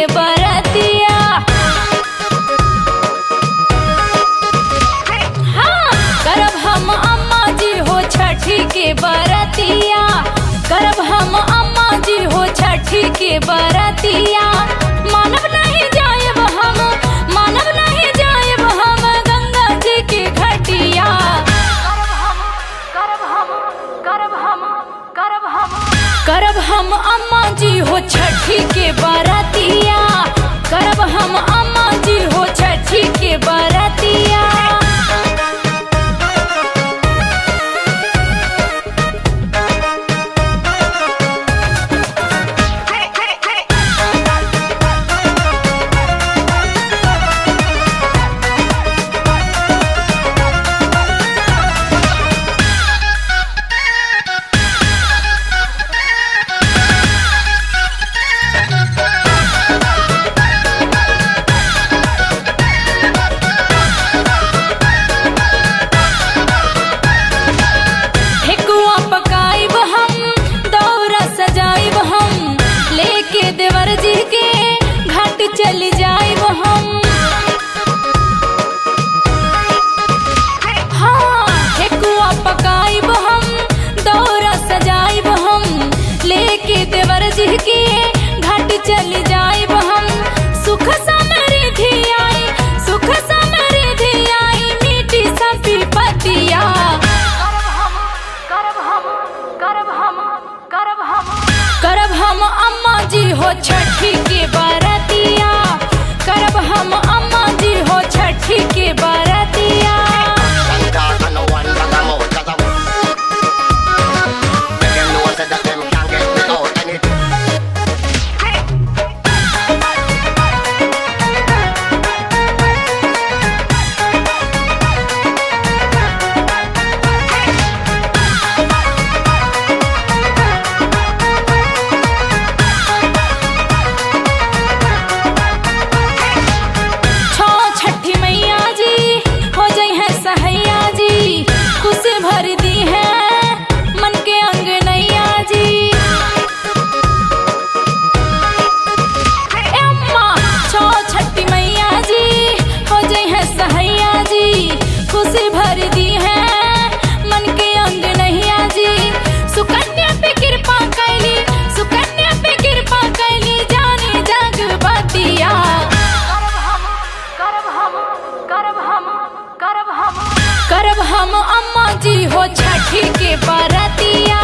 के बरतिया। हाँ, करब हम अम्मा जी हो छठी के बरतिया, करब हम अम्मा जी हो छठी के बरतिया। मानव नहीं जाएब हम, मानव नहीं जाएब हम गंगा जी के घटिया। करब हम अम्मा जी हो छठी के बरतिया, करब हम अम्मा जी हो छठी के बरतिया। देवर जी के घाट चल जाइब हम। हाँ, ठेकुआ पकाइब हम, दौरा सजाइब हम, लेके देवर जी के घाट चल जाइब हम। सुख समृद्धि आई, सुख समृद्धि आई, मीठी सपी पतिया। करब हम अम्मा जी हो छठी के बरतिया, करब हम अम्मा जी हो छठी के बरतिया। भर दी है मन के अंगनैया जी। अम्मा छो छठी मैया जी हो जाई है सहैया जी, खुशी भर दी है मन के अंगनैया जी। सुकन्या पे कृपा कैली, सुकन्या पे कृपा कैली, जाने जग बतिया। करब हम अम्मा जी हो छठी के बरतिया,